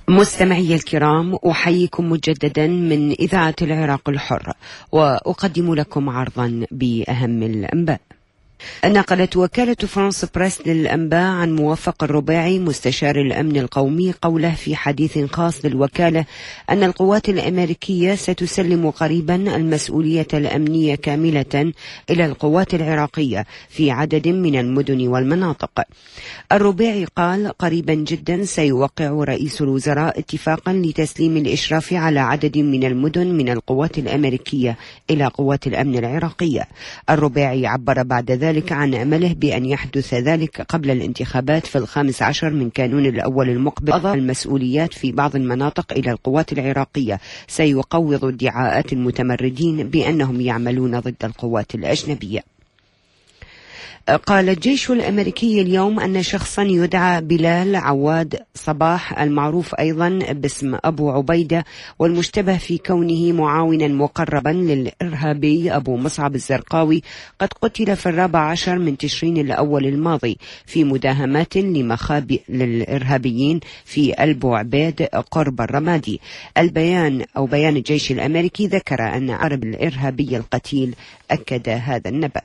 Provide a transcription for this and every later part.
مستمعي الكرام، أحييكم مجددا من إذاعة العراق الحر، وأقدم لكم عرضا بأهم الأنباء. نقلت وكالة فرانس بريس للأنباء عن موفق الرباعي مستشار الأمن القومي قوله في حديث خاص للوكالة أن القوات الأمريكية ستسلم قريبا المسؤولية الأمنية كاملة إلى القوات العراقية في عدد من المدن والمناطق. الرباعي قال: قريبا جدا سيوقع رئيس الوزراء اتفاقا لتسليم الإشراف على عدد من المدن من القوات الأمريكية إلى قوات الأمن العراقية. الرباعي عبر بعد ذلك عن أمله بأن يحدث ذلك قبل الانتخابات في 15 من كانون الأول المقبل. أضاف المسؤوليات في بعض المناطق إلى القوات العراقية سيقوض ادعاءات المتمردين بأنهم يعملون ضد القوات الأجنبية. قال الجيش الأمريكي اليوم أن شخصا يدعى بلال عواد صباح، المعروف أيضا باسم أبو عبيدة والمشتبه في كونه معاونا مقربا للإرهابي أبو مصعب الزرقاوي، قد قتل في 14 من تشرين الأول الماضي في مداهمات لمخابئ للإرهابيين في البوعبيد قرب الرمادي. بيان الجيش الأمريكي ذكر أن عرب الإرهابي القتيل أكد هذا النبأ.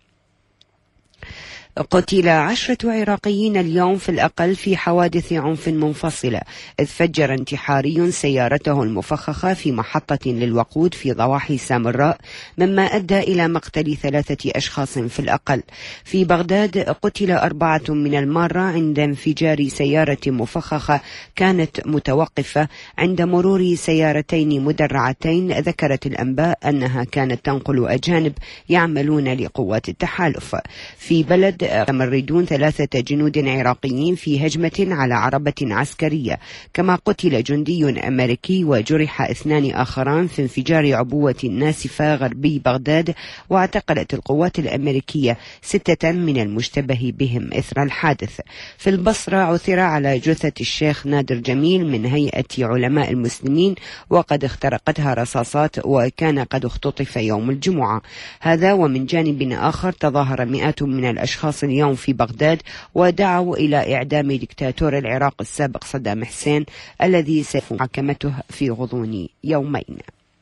قتل 10 عراقيين اليوم في الأقل في حوادث عنف منفصلة، إذ فجر انتحاري سيارته المفخخة في محطة للوقود في ضواحي سامراء، مما أدى إلى مقتل 3 أشخاص في الأقل. في بغداد قتل 4 من المارة عند انفجار سيارة مفخخة كانت متوقفة عند مرور سيارتين مدرعتين. ذكرت الأنباء أنها كانت تنقل أجانب يعملون لقوات التحالف. في بلد متمردون 3 جنود عراقيين في هجمة على عربة عسكرية، كما قتل جندي أمريكي وجرح 2 آخران في انفجار عبوة ناسفة غربي بغداد. واعتقلت القوات الأمريكية 6 من المشتبه بهم إثر الحادث. في البصرة عثر على جثة الشيخ نادر جميل من هيئة علماء المسلمين، وقد اخترقتها رصاصات، وكان قد اختطف يوم الجمعة. هذا ومن جانب آخر تظاهر مئات من الأشخاص اليوم في بغداد ودعوا إلى إعدام دكتاتور العراق السابق صدام حسين الذي سيتم محاكمته في غضون يومين.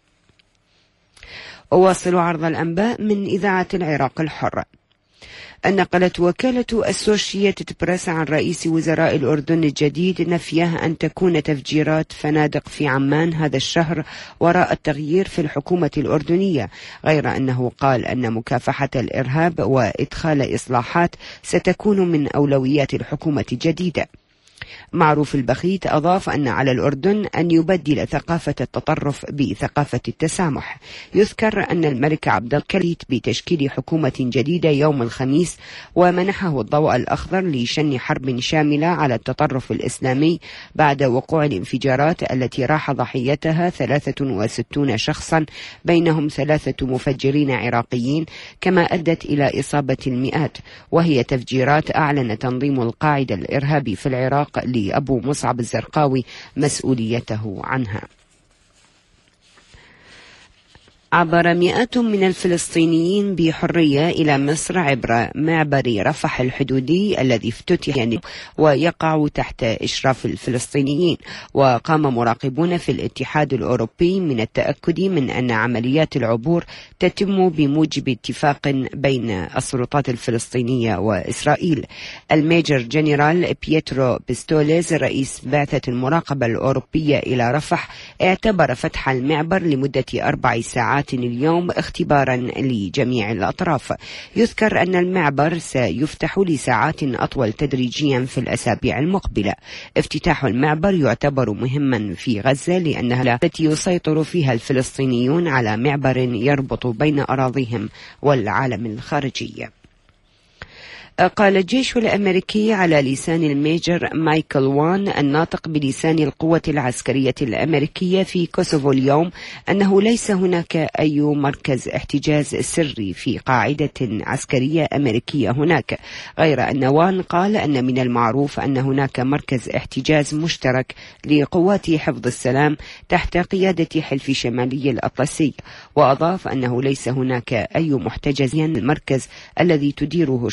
أواصل عرض الأنباء من إذاعة العراق الحر. نقلت وكالة أسوشيتد بريس عن رئيس وزراء الأردن الجديد نفيه أن تكون تفجيرات فنادق في عمان هذا الشهر وراء التغيير في الحكومة الأردنية، غير أنه قال أن مكافحة الإرهاب وإدخال إصلاحات ستكون من أولويات الحكومة الجديدة. معروف البخيت أضاف أن على الأردن أن يبدل ثقافة التطرف بثقافة التسامح. يذكر أن الملك عبد الله بتشكيل حكومة جديدة يوم الخميس، ومنحه الضوء الأخضر لشن حرب شاملة على التطرف الإسلامي بعد وقوع الانفجارات التي راح ضحيتها 63 شخصا، بينهم 3 مفجرين عراقيين، كما أدت إلى إصابة المئات، وهي تفجيرات أعلن تنظيم القاعدة الإرهابي في العراق لأبو مصعب الزرقاوي مسؤوليته عنها. عبر مئات من الفلسطينيين بحرية إلى مصر عبر معبر رفح الحدودي الذي افتتح ويقع تحت إشراف الفلسطينيين. وقام مراقبون في الاتحاد الأوروبي من التأكد من أن عمليات العبور تتم بموجب اتفاق بين السلطات الفلسطينية وإسرائيل. الميجر جنرال بيترو بيستوليز رئيس بعثة المراقبة الأوروبية إلى رفح اعتبر فتح المعبر لمدة 4 ساعات اليوم اختبارا لجميع الأطراف. يذكر أن المعبر سيفتح لساعات أطول تدريجيا في الأسابيع المقبلة. افتتاح المعبر يعتبر مهما في غزة لأنها التي يسيطر فيها الفلسطينيون على معبر يربط بين أراضيهم والعالم الخارجي. قال الجيش الأمريكي على لسان الميجر مايكل وان الناطق بلسان القوة العسكرية الأمريكية في كوسوفو اليوم أنه ليس هناك أي مركز احتجاز سري في قاعدة عسكرية أمريكية هناك، غير أن وان قال أن من المعروف أن هناك مركز احتجاز مشترك لقوات حفظ السلام تحت قيادة حلف شمالي الأطلسي. وأضاف أنه ليس هناك أي محتجز المركز الذي تديره الشرطة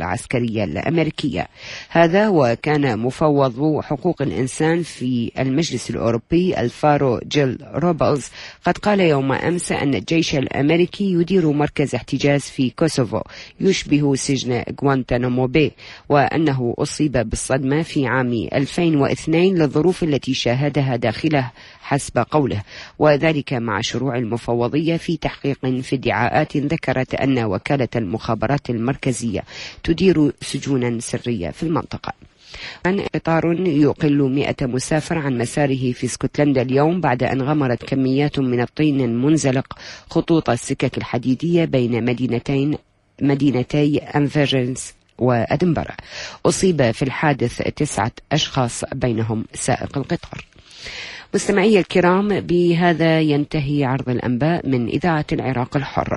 العسكرية الأمريكية. هذا وكان مفوض حقوق الإنسان في المجلس الأوروبي الفارو جيل روبلز قد قال يوم أمس أن الجيش الأمريكي يدير مركز احتجاز في كوسوفو يشبه سجن غوانتانامو باي، وأنه أصيب بالصدمة في عام 2002 للظروف التي شاهدها داخله حسب قوله، وذلك مع شروع المفوضية في تحقيق في ادعاءات ذكرت أن وكالة المخابرات المركزية تدير سجونا سرية في المنطقة. قطار يقل 100 مسافر عن مساره في اسكتلندا اليوم بعد أن غمرت كميات من الطين المنزلق خطوط السكك الحديدية بين مدينتي أنفيرنس وأدنبرا. أصيب في الحادث 9 أشخاص بينهم سائق القطار. مستمعي الكرام، بهذا ينتهي عرض الأنباء من إذاعة العراق الحر.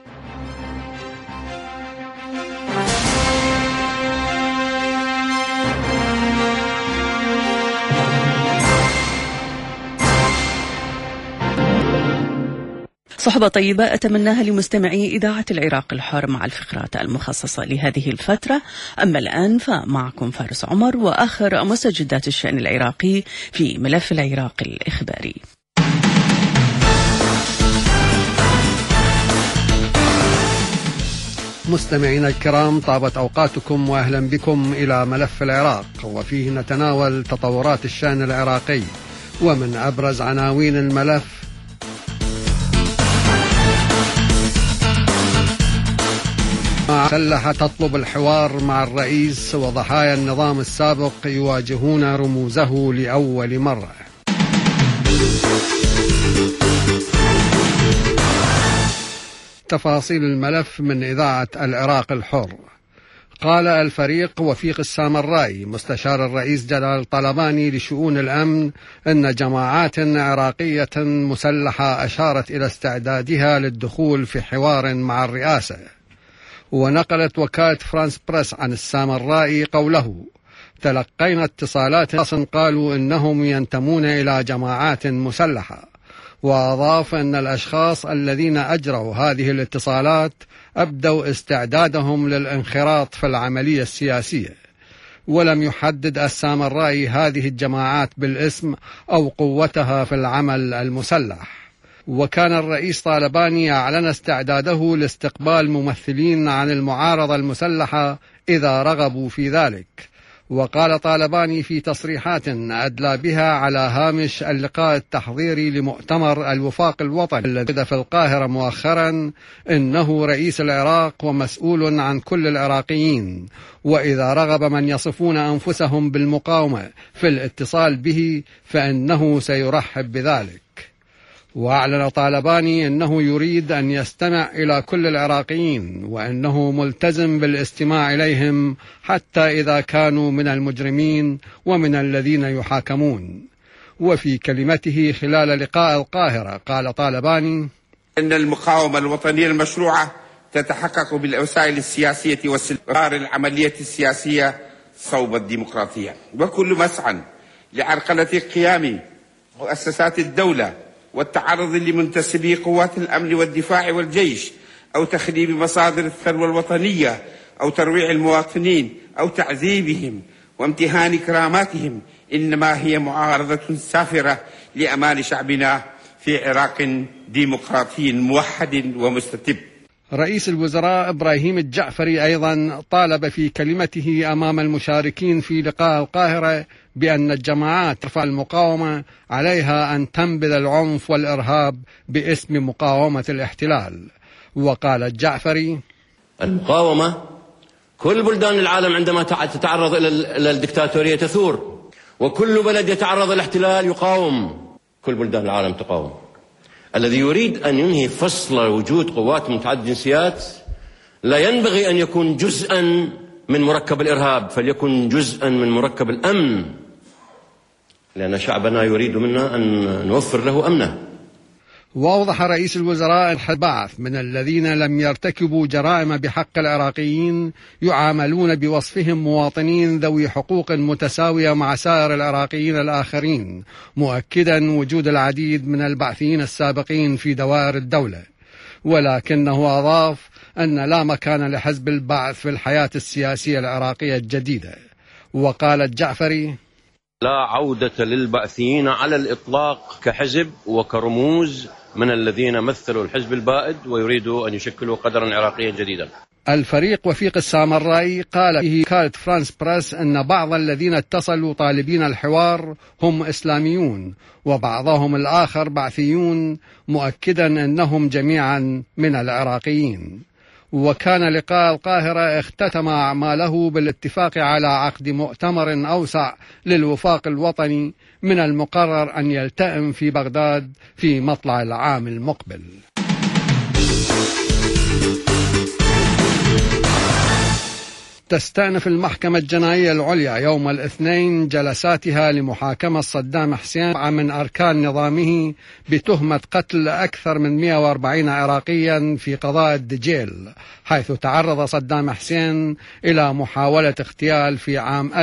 صحبة طيبة أتمناها لمستمعي إذاعة العراق الحر مع الفقرات المخصصة لهذه الفترة. أما الآن فمعكم فارس عمر وآخر مستجدات الشأن العراقي في ملف العراق الإخباري. مستمعينا الكرام، طابت أوقاتكم وأهلا بكم إلى ملف العراق، وفيه نتناول تطورات الشأن العراقي. ومن أبرز عناوين الملف: مسلحة تطلب الحوار مع الرئيس، وضحايا النظام السابق يواجهون رموزه لأول مرة. تفاصيل الملف من إذاعة العراق الحر. قال الفريق وفيق السامرائي مستشار الرئيس جلال طلباني لشؤون الأمن أن جماعات عراقية مسلحة أشارت إلى استعدادها للدخول في حوار مع الرئاسة. ونقلت وكالة فرانس بريس عن السامرائي قوله: تلقينا اتصالات قالوا إنهم ينتمون إلى جماعات مسلحة. وأضاف أن الأشخاص الذين أجروا هذه الاتصالات أبدوا استعدادهم للانخراط في العملية السياسية. ولم يحدد السامرائي هذه الجماعات بالاسم أو قوتها في العمل المسلح. وكان الرئيس طالباني أعلن استعداده لاستقبال ممثلين عن المعارضة المسلحة إذا رغبوا في ذلك. وقال طالباني في تصريحات أدلى بها على هامش اللقاء التحضيري لمؤتمر الوفاق الوطني الذي في القاهرة مؤخرا إنه رئيس العراق ومسؤول عن كل العراقيين، وإذا رغب من يصفون أنفسهم بالمقاومة في الاتصال به فإنه سيرحب بذلك. وأعلن طالباني أنه يريد أن يستمع إلى كل العراقيين، وأنه ملتزم بالاستماع إليهم حتى إذا كانوا من المجرمين ومن الذين يحاكمون. وفي كلمته خلال لقاء القاهرة قال طالباني: إن المقاومة الوطنية المشروعة تتحقق بالوسائل السياسية واستمرار العملية السياسية صوب الديمقراطية، وكل مسعى لعرقلة قيام مؤسسات الدولة والتعرض لمنتسبي قوات الأمن والدفاع والجيش، أو تخريب مصادر الثروة الوطنية، أو ترويع المواطنين، أو تعذيبهم وامتهان كراماتهم، إنما هي معارضة سافرة لأمان شعبنا في عراق ديمقراطي موحد ومستتب. رئيس الوزراء إبراهيم الجعفري أيضا طالب في كلمته أمام المشاركين في لقاء القاهرة بأن الجماعات ترفع المقاومة عليها أن تنبذ العنف والإرهاب باسم مقاومة الاحتلال. وقال الجعفري: المقاومة كل بلدان العالم عندما تتعرض إلى الدكتاتورية تثور، وكل بلد يتعرض للاحتلال يقاوم، كل بلدان العالم تقاوم. الذي يريد أن ينهي فصل وجود قوات متعددة الجنسيات لا ينبغي أن يكون جزءا من مركب الإرهاب، فليكن جزءا من مركب الأمن، لأن شعبنا يريد منا أن نوفر له أمنه. وأوضح رئيس الوزراء البعث من الذين لم يرتكبوا جرائم بحق العراقيين يعاملون بوصفهم مواطنين ذوي حقوق متساوية مع سائر العراقيين الآخرين، مؤكدا وجود العديد من البعثيين السابقين في دوائر الدولة. ولكنه أضاف أن لا مكان لحزب البعث في الحياة السياسية العراقية الجديدة. وقال الجعفري: لا عودة للبعثيين على الإطلاق كحزب وكرموز من الذين مثلوا الحزب البائد ويريدوا أن يشكلوا قدرا عراقيا جديدا. الفريق وفيق السامرائي قال في وكالة فرانس بريس أن بعض الذين اتصلوا طالبين الحوار هم إسلاميون وبعضهم الآخر بعثيون، مؤكدا أنهم جميعا من العراقيين. وكان لقاء القاهرة اختتم أعماله بالاتفاق على عقد مؤتمر أوسع للوفاق الوطني من المقرر أن يلتئم في بغداد في مطلع العام المقبل. تستأنف المحكمة الجنائية العليا يوم الاثنين جلساتها لمحاكمة صدام حسين من أركان نظامه بتهمة قتل أكثر من 140 عراقيا في قضاء الدجيل، حيث تعرض صدام حسين إلى محاولة اغتيال في عام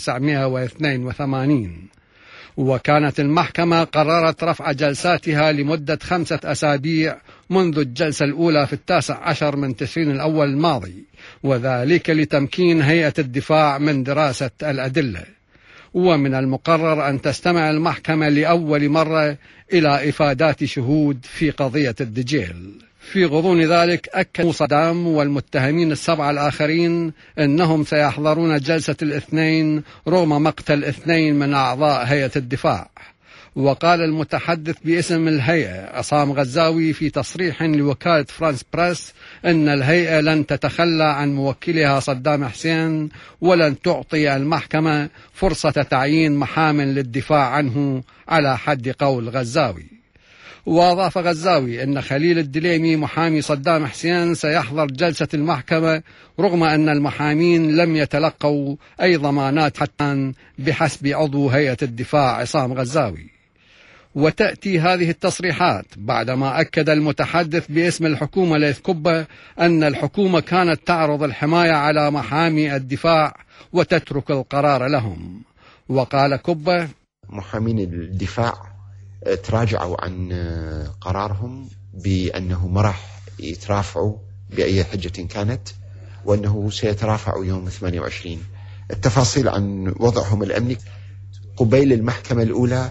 1982. وكانت المحكمة قررت رفع جلساتها لمدة 5 أسابيع منذ الجلسة الأولى في 19 من تشرين الأول الماضي، وذلك لتمكين هيئة الدفاع من دراسة الأدلة. ومن المقرر أن تستمع المحكمة لأول مرة إلى إفادات شهود في قضية الدجيل. في غضون ذلك أكد صدام والمتهمين ال7 الآخرين أنهم سيحضرون جلسة الاثنين رغم مقتل 2 من أعضاء هيئة الدفاع. وقال المتحدث باسم الهيئة عصام غزاوي في تصريح لوكالة فرانس بريس أن الهيئة لن تتخلى عن موكلها صدام حسين ولن تعطي المحكمة فرصة تعيين محام للدفاع عنه على حد قول غزاوي. وأضاف غزاوي أن خليل الدليمي محامي صدام حسين سيحضر جلسة المحكمة رغم أن المحامين لم يتلقوا أي ضمانات حتى بحسب عضو هيئة الدفاع عصام غزاوي. وتأتي هذه التصريحات بعدما أكد المتحدث باسم الحكومة ليث كبة أن الحكومة كانت تعرض الحماية على محامي الدفاع وتترك القرار لهم. وقال كبة: محامين الدفاع تراجعوا عن قرارهم بأنه ما راح يترافعوا بأي حجة كانت، وأنه سيترافعوا يوم 28. التفاصيل عن وضعهم الأمني قبيل المحكمة الأولى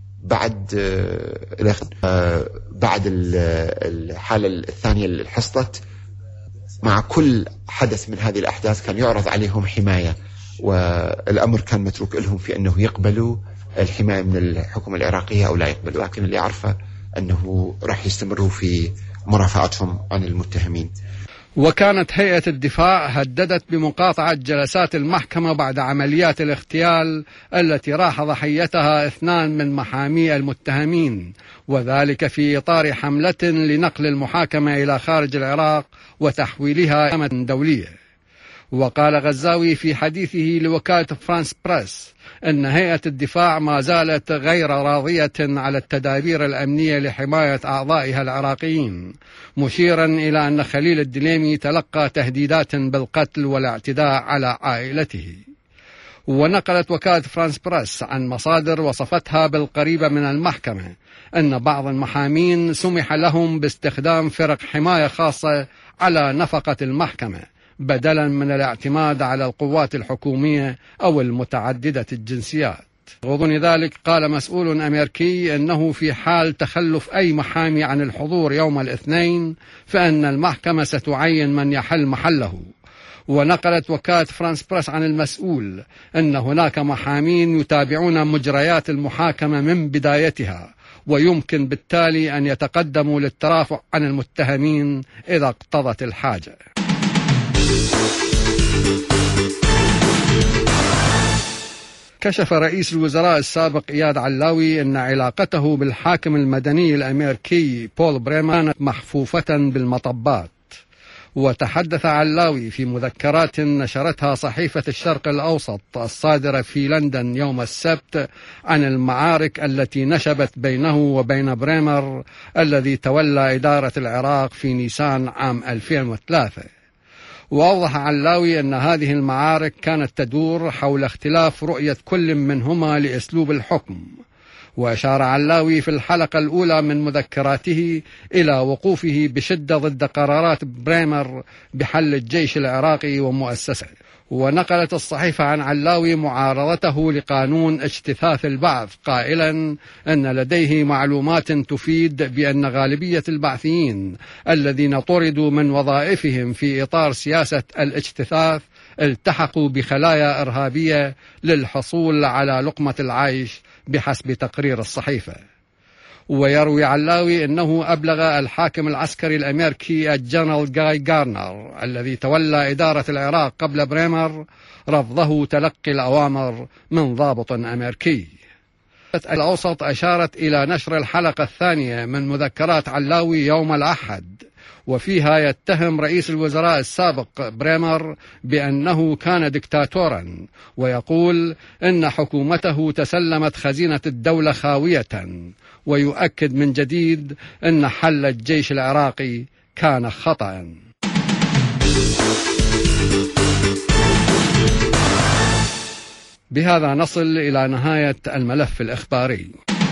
بعد الحالة الثانية اللي حصلت. مع كل حدث من هذه الأحداث كان يعرض عليهم حماية، والأمر كان متروك لهم في أنه يقبلوا الحماية من الحكومة العراقية أو لا يقبلوا، لكن اللي عرفه أنه راح يستمروا في مرافعتهم عن المتهمين. وكانت هيئة الدفاع هددت بمقاطعة جلسات المحكمة بعد عمليات الاغتيال التي راح ضحيتها 2 من محامي المتهمين، وذلك في إطار حملة لنقل المحاكمة إلى خارج العراق وتحويلها إلى دولية. وقال غزاوي في حديثه لوكالة فرانس بريس أن هيئة الدفاع ما زالت غير راضية على التدابير الأمنية لحماية أعضائها العراقيين، مشيرا إلى أن خليل الدليمي تلقى تهديدات بالقتل والاعتداء على عائلته. ونقلت وكالة فرانس بريس عن مصادر وصفتها بالقريبة من المحكمة أن بعض المحامين سمح لهم باستخدام فرق حماية خاصة على نفقة المحكمة بدلا من الاعتماد على القوات الحكومية أو المتعددة الجنسيات. غضون ذلك قال مسؤول أمريكي أنه في حال تخلف أي محامي عن الحضور يوم الاثنين فإن المحكمة ستعين من يحل محله. ونقلت وكالة فرانس بريس عن المسؤول أن هناك محامين يتابعون مجريات المحاكمة من بدايتها، ويمكن بالتالي أن يتقدموا للترافع عن المتهمين إذا اقتضت الحاجة. كشف رئيس الوزراء السابق إياد علاوي أن علاقته بالحاكم المدني الأمريكي بول بريمر كانت محفوفة بالمطبات. وتحدث علاوي في مذكرات نشرتها صحيفة الشرق الأوسط الصادرة في لندن يوم السبت عن المعارك التي نشبت بينه وبين بريمر الذي تولى إدارة العراق في نيسان عام 2003. وأوضح علاوي أن هذه المعارك كانت تدور حول اختلاف رؤية كل منهما لأسلوب الحكم. وأشار علاوي في الحلقة الأولى من مذكراته إلى وقوفه بشدة ضد قرارات بريمر بحل الجيش العراقي ومؤسسه. ونقلت الصحيفة عن علاوي معارضته لقانون اجتثاث البعث قائلا أن لديه معلومات تفيد بأن غالبية البعثيين الذين طردوا من وظائفهم في إطار سياسة الاجتثاث التحقوا بخلايا إرهابية للحصول على لقمة العيش بحسب تقرير الصحيفة. ويروي علاوي أنه أبلغ الحاكم العسكري الأمريكي الجنرال جاي غارنر الذي تولى إدارة العراق قبل بريمر رفضه تلقي الأوامر من ضابط أمريكي. الأوسط أشارت إلى نشر الحلقة الثانية من مذكرات علاوي يوم الأحد، وفيها يتهم رئيس الوزراء السابق بريمر بأنه كان دكتاتورا، ويقول إن حكومته تسلمت خزينة الدولة خاوية، ويؤكد من جديد أن حل الجيش العراقي كان خطأ. بهذا نصل إلى نهاية الملف الإخباري.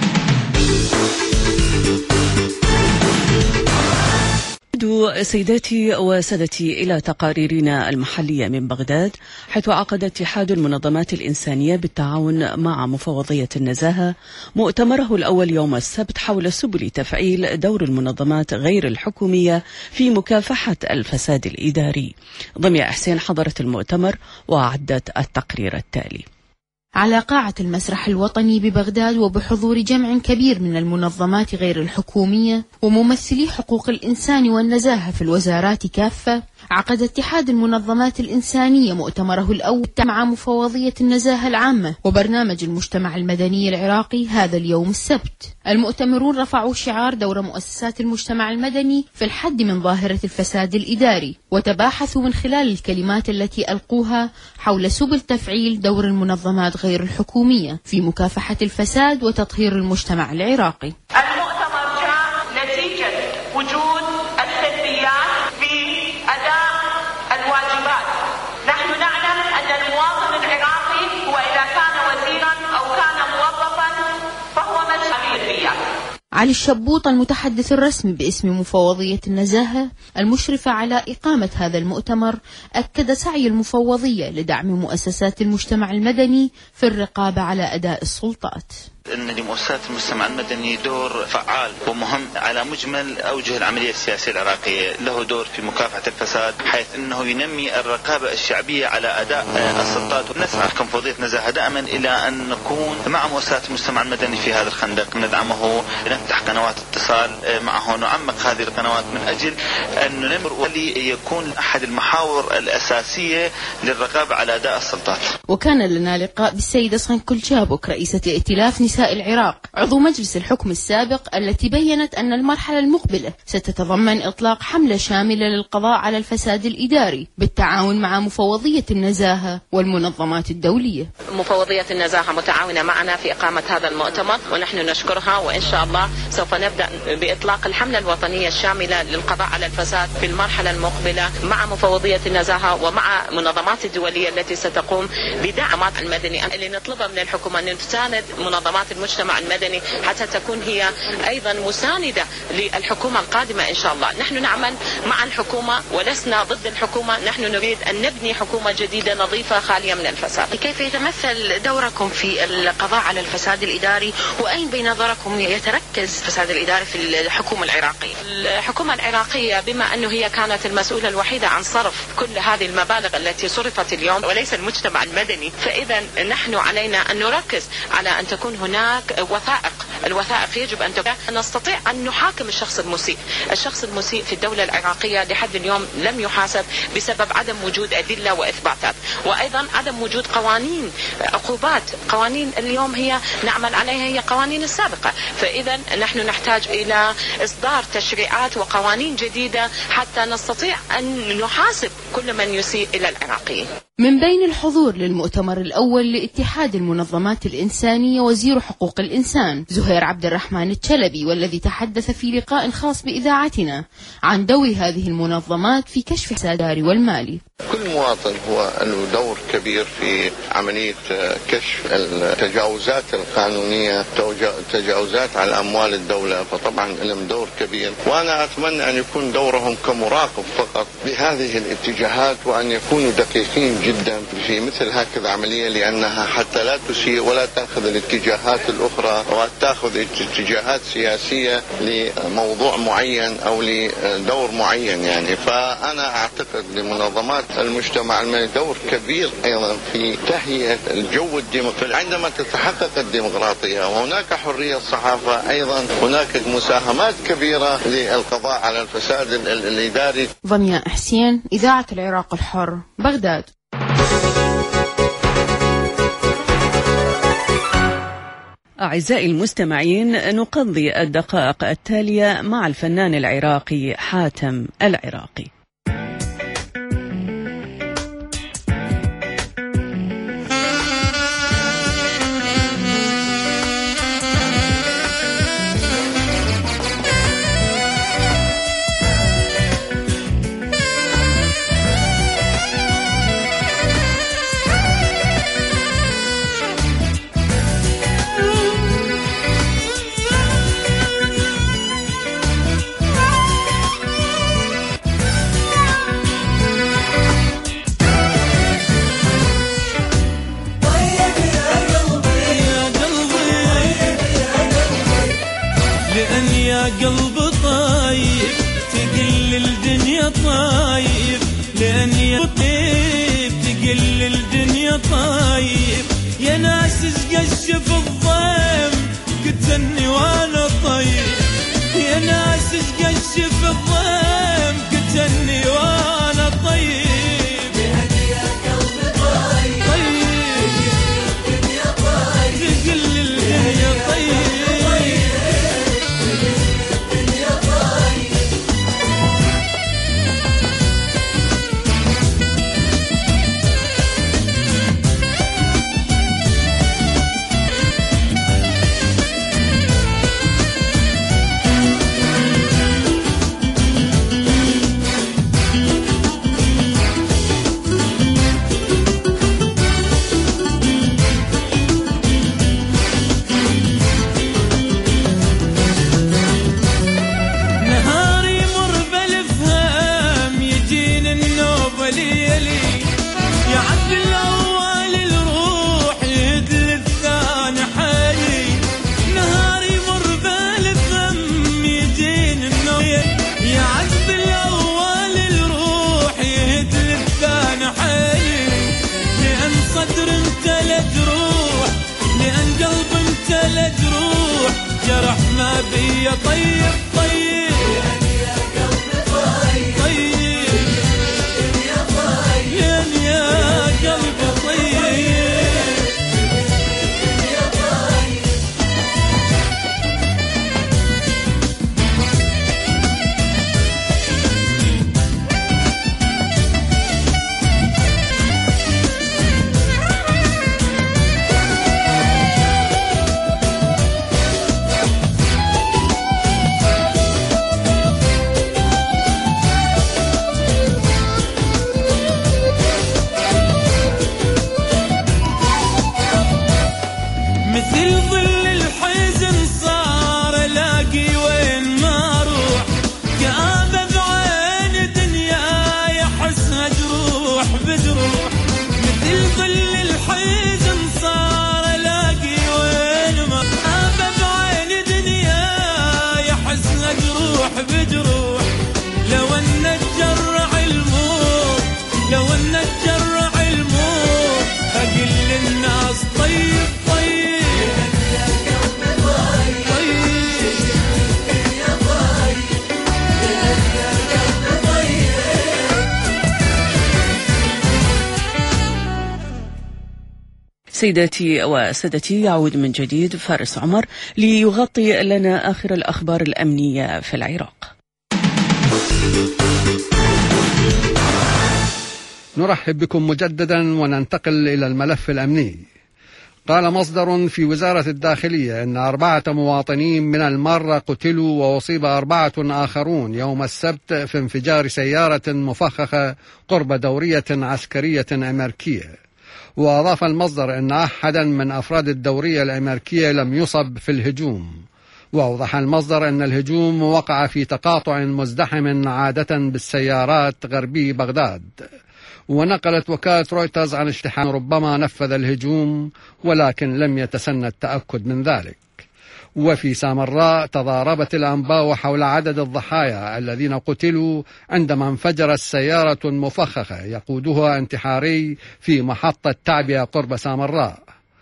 سيداتي وسادتي إلى تقاريرنا المحلية من بغداد، حيث عقد اتحاد المنظمات الإنسانية بالتعاون مع مفوضية النزاهة مؤتمره الأول يوم السبت حول سبل تفعيل دور المنظمات غير الحكومية في مكافحة الفساد الإداري. ضمياء حسين حضرت المؤتمر وأعدت التقرير التالي. على قاعة المسرح الوطني ببغداد وبحضور جمع كبير من المنظمات غير الحكومية وممثلي حقوق الإنسان والنزاهة في الوزارات كافة، عقد اتحاد المنظمات الإنسانية مؤتمره الأول مع مفوضية النزاهة العامة وبرنامج المجتمع المدني العراقي هذا اليوم السبت. المؤتمرون رفعوا شعار دور مؤسسات المجتمع المدني في الحد من ظاهرة الفساد الإداري، وتباحثوا من خلال الكلمات التي ألقوها حول سبل تفعيل دور المنظمات غير الحكومية في مكافحة الفساد وتطهير المجتمع العراقي. المؤتمر جاء نتيجة وجود السلبيات في أداء الواجبات. نحن نعلم أن المواطن العراقي هو إذا كان وزيرا أو كان موظفا فهو مسؤول. علي الشبوط المتحدث الرسمي باسم مفوضية النزاهة المشرفة على إقامة هذا المؤتمر أكد سعي المفوضية لدعم مؤسسات المجتمع المدني في الرقابة على أداء السلطات. أن لمؤسسات المجتمع المدني دور فعال ومهم على مجمل أوجه العملية السياسية العراقية، له دور في مكافحة الفساد حيث أنه ينمي الرقابة الشعبية على أداء السلطات. ونسعى كمفوضية نزاهة دائما إلى أن نكون مع مؤسسات المجتمع المدني في هذا الخندق، ندعمه، نفتح قنوات اتصال معه، نعمق هذه القنوات من أجل أن ننمر وليكون أحد المحاور الأساسية للرقابة على أداء السلطات. وكان لنا لقاء بالسيدة صنكلشابوك رئيسة ائتلاف نساء العراق عضو مجلس الحكم السابق، التي بيّنت أن المرحلة المقبلة ستتضمن إطلاق حملة شاملة للقضاء على الفساد الإداري بالتعاون مع مفوضية النزاهة والمنظمات الدولية. مفوضية النزاهة متعاونة معنا في إقامة هذا المؤتمر ونحن نشكرها، وإن شاء الله سوف نبدأ بإطلاق الحملة الوطنية الشاملة للقضاء على الفساد في المرحلة المقبلة مع مفوضية النزاهة ومع منظمات الدولية التي ستقوم بدعم المدني. اللي نطلبه من الحكومة أن تساند منظمات المجتمع المدني حتى تكون هي أيضا مساندة للحكومة القادمة إن شاء الله. نحن نعمل مع الحكومة ولسنا ضد الحكومة، نحن نريد أن نبني حكومة جديدة نظيفة خالية من الفساد. كيف يتمثل دوركم في القضاء على الفساد الإداري، وأين بنظركم يتركز الفساد الإداري في الحكومة العراقية؟ الحكومة العراقية بما أنه هي كانت المسؤولة الوحيدة عن صرف كل هذه المبالغ التي صرفت اليوم وليس المجتمع المدني، فإذا نحن علينا أن نركز على أن تكون هناك وثائق. الوثائق يجب أن نستطيع أن نحاكم الشخص المسيء. الشخص المسيء في الدولة العراقية لحد اليوم لم يحاسب بسبب عدم وجود أدلة وإثباتات، وأيضا عدم وجود قوانين عقوبات. قوانين اليوم هي نعمل عليها هي قوانين السابقة، فإذا نحن نحتاج إلى إصدار تشريعات وقوانين جديدة حتى نستطيع أن نحاسب كل من يسيء إلى العراقيين. من بين الحضور للمؤتمر الأول لاتحاد المنظمات الإنسانية وزير حقوق الإنسان زهير عبد الرحمن التشلبي، والذي تحدث في لقاء خاص بإذاعتنا عن دور هذه المنظمات في كشف الفساد والمالي. كل مواطن هو له دور كبير في عملية كشف التجاوزات القانونية، تجاوزات على أموال الدولة، فطبعا لهم دور كبير، وأنا أتمنى أن يكون دورهم كمراقب فقط بهذه الاتجاهات، وأن يكونوا دقيقين جدا في مثل هكذا عملية، لأنها حتى لا تسيء ولا تأخذ الاتجاهات الأخرى وتأخذ اتجاهات سياسية لموضوع معين أو لدور معين يعني. فأنا أعتقد لمنظمات المجتمع المدني دور كبير أيضا في تهيئة الجو الديمقراطي. عندما تتحقق الديمقراطية وهناك حرية الصحافة، أيضا هناك مساهمات كبيرة للقضاء على الفساد الإداري. ضمياء حسين، إذاعة العراق الحر، بغداد. أعزائي المستمعين، نقضي الدقائق التالية مع الفنان العراقي حاتم العراقي. سيداتي وسادتي، يعود من جديد فارس عمر ليغطي لنا آخر الأخبار الأمنية في العراق. نرحب بكم مجددا وننتقل إلى الملف الأمني. قال مصدر في وزارة الداخلية إن 4 مواطنين من المارة قتلوا وأصيب 4 آخرون يوم السبت في انفجار سيارة مفخخة قرب دورية عسكرية أمريكية. وأضاف المصدر أن أحدا من أفراد الدورية الأمريكية لم يصب في الهجوم. وأوضح المصدر أن الهجوم وقع في تقاطع مزدحم عادة بالسيارات غربي بغداد. ونقلت وكالة رويترز عن اشتحان ربما نفذ الهجوم، ولكن لم يتسنى التأكد من ذلك. وفي سامراء تضاربت الأنباء حول عدد الضحايا الذين قتلوا عندما انفجرت سيارة مفخخة يقودها انتحاري في محطة تعبئة قرب سامراء،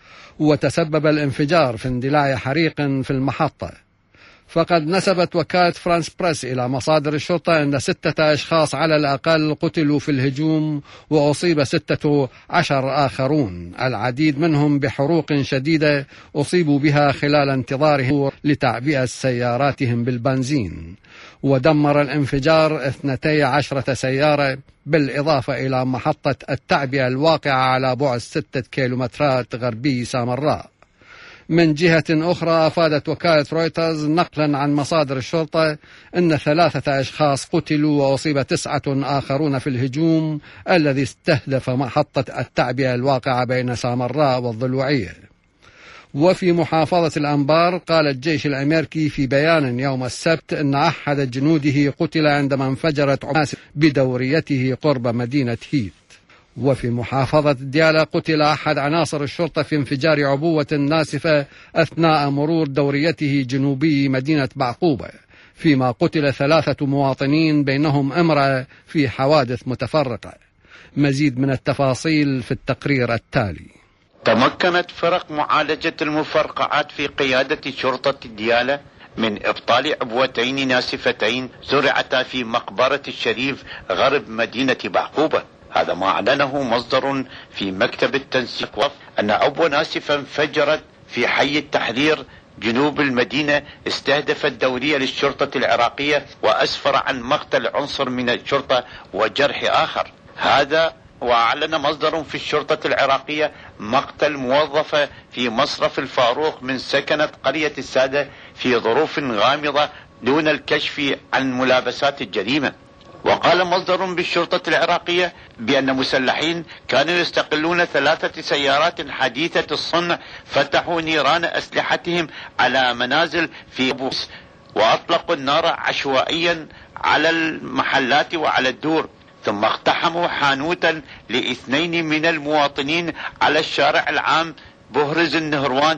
وتسبب الانفجار في اندلاع حريق في المحطة. فقد نسبت وكالة فرانس بريس إلى مصادر الشرطة أن 6 أشخاص على الأقل قتلوا في الهجوم، وأصيب 16 آخرون، العديد منهم بحروق شديدة أصيبوا بها خلال انتظارهم لتعبئة سياراتهم بالبنزين. ودمر الانفجار 12 سيارة بالإضافة إلى محطة التعبئة الواقعة على بعد 6 كيلومترات غربي سامراء. من جهة أخرى أفادت وكالة رويترز نقلا عن مصادر الشرطة أن 3 أشخاص قتلوا وأصيب 9 آخرون في الهجوم الذي استهدف محطة التعبئة الواقعة بين سامراء والضلوعية. وفي محافظة الأنبار قال الجيش الأمريكي في بيان يوم السبت أن أحد جنوده قتل عندما انفجرت عماس بدوريته قرب مدينة هيت. وفي محافظة ديالى قتل أحد عناصر الشرطة في انفجار عبوة ناسفة أثناء مرور دوريته جنوبي مدينة بعقوبة، فيما قتل 3 مواطنين بينهم امرأة في حوادث متفرقة. مزيد من التفاصيل في التقرير التالي. تمكنت فرق معالجة المفرقعات في قيادة شرطة ديالى من إبطال عبوتين ناسفتين زرعتا في مقبرة الشريف غرب مدينة بعقوبة. هذا ما أعلنه مصدر في مكتب التنسيق أن عبوة ناسفة انفجرت في حي التحرير جنوب المدينة استهدفت دورية للشرطة العراقية وأسفر عن مقتل عنصر من الشرطة وجرح آخر. هذا وأعلن مصدر في الشرطة العراقية مقتل موظفة في مصرف الفاروق من سكنة قرية السادة في ظروف غامضة دون الكشف عن ملابسات الجريمة. وقال مصدر بالشرطة العراقية بأن مسلحين كانوا يستقلون 3 سيارات حديثة الصنع فتحوا نيران أسلحتهم على منازل في بوس وأطلقوا النار عشوائيا على المحلات وعلى الدور، ثم اقتحموا حانوتا ل2 من المواطنين على الشارع العام بهرز النهروان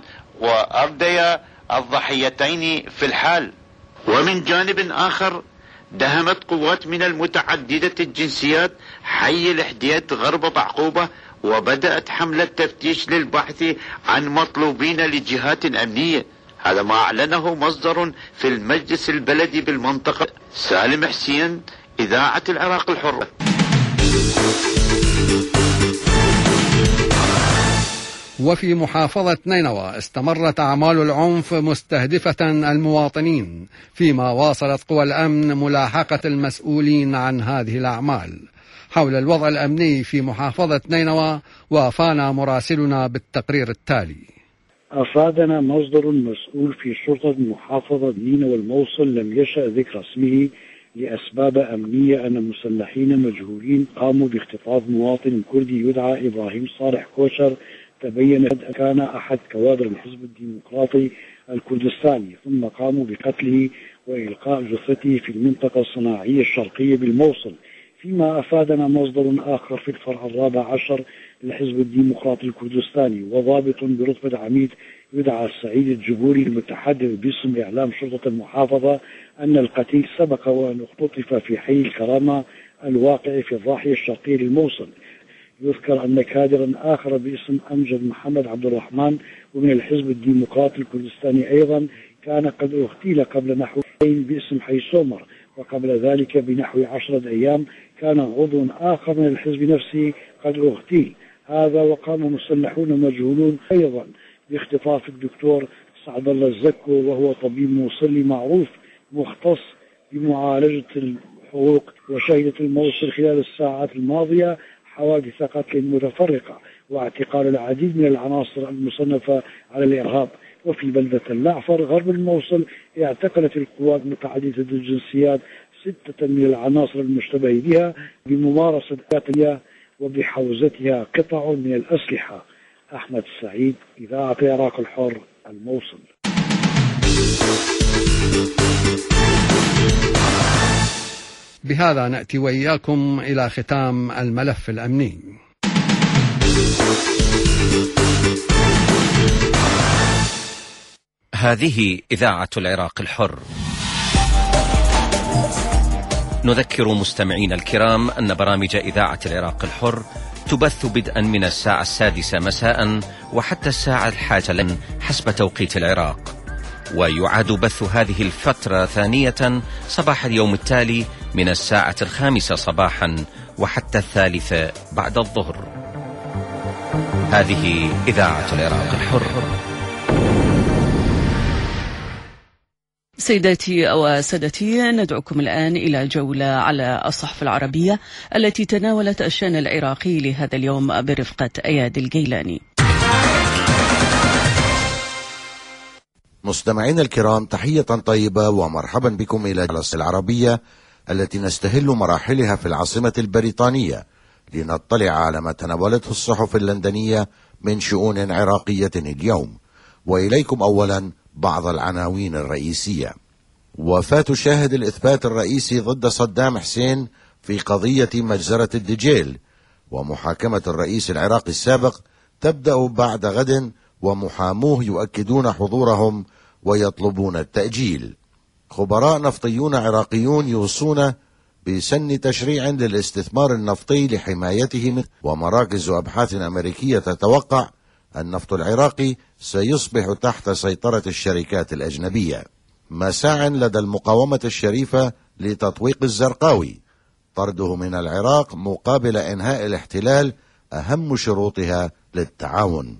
وأرديا الضحيتين في الحال. ومن جانب آخر دهمت قوات من المتعددة الجنسيات حي الحديد غرب بعقوبة وبدأت حملة تفتيش للبحث عن مطلوبين لجهات أمنية. هذا ما أعلنه مصدر في المجلس البلدي بالمنطقة. سالم حسين، إذاعة العراق الحرة. وفي محافظة نينوى استمرت أعمال العنف مستهدفة المواطنين، فيما واصلت قوى الأمن ملاحقة المسؤولين عن هذه الأعمال. حول الوضع الأمني في محافظة نينوى وافانا مراسلنا بالتقرير التالي. أفادنا مصدر مسؤول في شرطة محافظة نينوى الموصل لم يشأ ذكر اسمه لأسباب أمنية أن مسلحين مجهولين قاموا باختطاف مواطن كردي يدعى إبراهيم صالح كوشر تبين كان أحد كوادر الحزب الديمقراطي الكردستاني، ثم قاموا بقتله وإلقاء جثته في المنطقة الصناعية الشرقية بالموصل. فيما أفادنا مصدر آخر في الفرع 14 للحزب الديمقراطي الكردستاني وضابط برتبة عميد يدعى سعيد الجبوري المتحدث باسم إعلام شرطة المحافظة أن القتيل سبق وأن اختطف في حي الكرامة الواقع في الضاحية الشرقية للموصل. يذكر أن كادرا آخر باسم أمجد محمد عبد الرحمن ومن الحزب الديمقراطي الكردستاني أيضا كان قد اغتيل قبل نحو باسم حي سومر، وقبل ذلك بنحو 10 أيام كان عضو آخر من الحزب نفسه قد اغتيل. هذا وقام مسلحون مجهولون أيضا باختطاف الدكتور سعد الله الزكو وهو طبيب موصلي معروف مختص بمعالجة الحروق، وشهدت الموصل خلال الساعات الماضية حوادث قتل متفرقة، واعتقال العديد من العناصر المصنفة على الإرهاب. وفي بلدة اللعفر غرب الموصل اعتقلت القوات متعددة الجنسيات 6 من العناصر المشتبه بها بممارسة قتلها وبحوزتها قطع من الأسلحة. أحمد السعيد، إذاعة العراق الحر، الموصل. بهذا نأتي وإياكم إلى ختام الملف الأمني. هذه إذاعة العراق الحر. نذكر مستمعين الكرام أن برامج إذاعة العراق الحر تبث بدءا من الساعة 6 مساء وحتى الساعة 1 حسب توقيت العراق، ويعاد بث هذه الفترة ثانية صباح اليوم التالي من الساعة 5 صباحا وحتى 3 بعد الظهر. هذه إذاعة العراق الحر. سيداتي وسادتي، ندعوكم الآن إلى جولة على الصحف العربية التي تناولت الشأن العراقي لهذا اليوم برفقة أياد الجيلاني. مستمعين الكرام، تحية طيبة ومرحبا بكم إلى الجلسة العربية التي نستهل مراحلها في العاصمة البريطانية لنطلع على ما تناولته الصحف اللندنية من شؤون عراقية اليوم. وإليكم أولا بعض العناوين الرئيسية. وفاة شاهد الإثبات الرئيسي ضد صدام حسين في قضية مجزرة الدجيل، ومحاكمة الرئيس العراقي السابق تبدأ بعد غد، ومحاموه يؤكدون حضورهم ويطلبون التأجيل. خبراء نفطيون عراقيون يوصون بسن تشريع للاستثمار النفطي لحمايته منه، ومراكز أبحاث أمريكية تتوقع النفط العراقي سيصبح تحت سيطرة الشركات الأجنبية. مساع لدى المقاومة الشريفة لتطويق الزرقاوي، طرده من العراق مقابل إنهاء الاحتلال أهم شروطها للتعاون.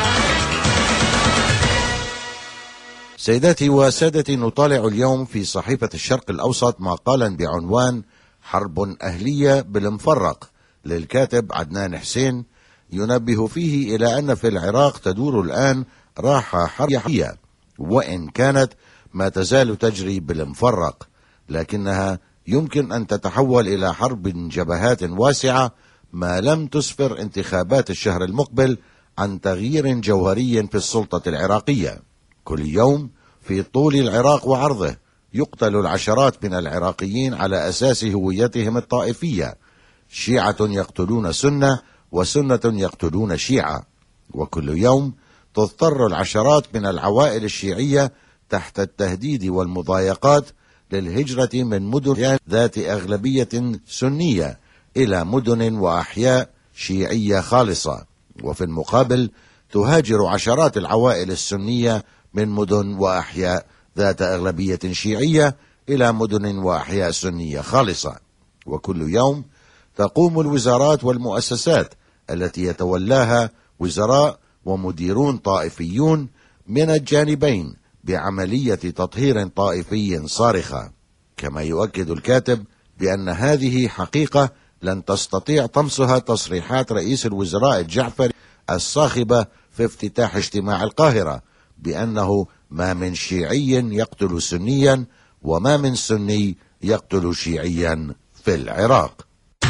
سيداتي وسادتي، نطالع اليوم في صحيفة الشرق الأوسط مقالا بعنوان حرب أهلية بالمفرق للكاتب عدنان حسين، ينبه فيه إلى أن في العراق تدور الآن راحة حربية، وإن كانت ما تزال تجري بالمفرق، لكنها يمكن أن تتحول إلى حرب جبهات واسعة ما لم تسفر انتخابات الشهر المقبل عن تغيير جوهري في السلطة العراقية. كل يوم في طول العراق وعرضه يقتل العشرات من العراقيين على أساس هويتهم الطائفية، شيعة يقتلون سنة وسنة يقتلون شيعة، وكل يوم تضطر العشرات من العوائل الشيعية تحت التهديد والمضايقات للهجرة من مدن ذات أغلبية سنية إلى مدن وأحياء شيعية خالصة، وفي المقابل تهاجر عشرات العوائل السنية من مدن وأحياء ذات أغلبية شيعية إلى مدن وأحياء سنية خالصة. وكل يوم تقوم الوزارات والمؤسسات التي يتولاها وزراء ومديرون طائفيون من الجانبين بعملية تطهير طائفي صارخة. كما يؤكد الكاتب بأن هذه حقيقة لن تستطيع طمسها تصريحات رئيس الوزراء الجعفري الصاخبة في افتتاح اجتماع القاهرة بأنه ما من شيعي يقتل سنيا وما من سني يقتل شيعيا في العراق.